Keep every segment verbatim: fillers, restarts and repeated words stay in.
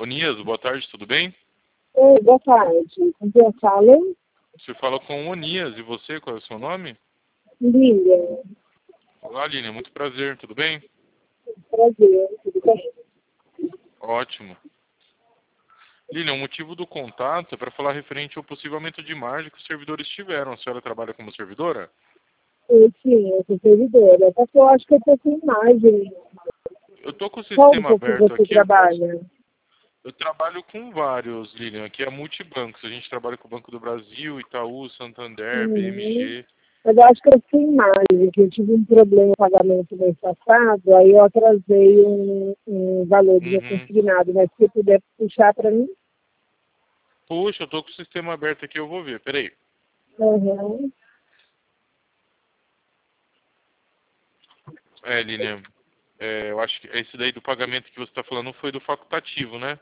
Onias, boa tarde, tudo bem? Oi, boa tarde. Com quem eu falo? Você fala com o Onias, e você, qual é o seu nome? Lilian. Olá, Lilian, muito prazer, tudo bem? Prazer, tudo bem? Ótimo. Lilian, o motivo do contato é para falar referente ao possível aumento de margem que os servidores tiveram. A senhora trabalha como servidora? Eu, sim, eu sou servidora. Só que eu acho que eu tô sem imagem. Eu tô com o Qual sistema banco que aberto você aqui, eu posso... trabalha? Eu trabalho com vários, Lilian. Aqui é multibancos. A gente trabalha com o Banco do Brasil, Itaú, Santander, Uhum. B M G. Mas eu acho que eu sem imagem, que eu tive um problema no pagamento mês passado, aí eu atrasei um, um valor do meu Uhum. consignado, mas se você puder puxar para mim. Puxa, eu tô com o sistema aberto aqui, eu vou ver. Peraí. Uhum. É, Lilian, é, eu acho que esse daí do pagamento que você está falando foi do facultativo, né?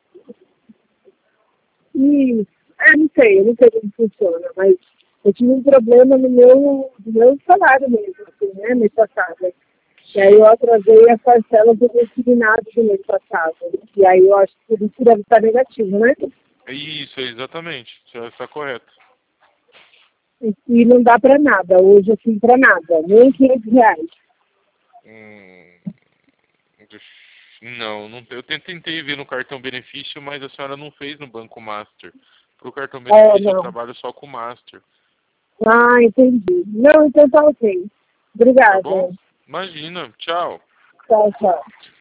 E, é, não sei, eu não sei como funciona, mas eu tive um problema no meu, no meu salário mesmo, assim, né, mês passado. E aí Sim. eu atrasei as parcelas do consignado do mês passado. E aí eu acho que por isso deve estar negativo, né? Isso, exatamente. Você está correto. E, e não dá para nada, hoje assim, para nada, nem quinhentos reais. Hum, deixa- não, não, eu tentei ver no cartão benefício, mas a senhora não fez no Banco Master. Para o cartão É, benefício eu não. trabalho só com Master. Ah, entendi. Não, então tá ok. Tá bom? Obrigada. Imagina. Tchau. Tchau, tchau.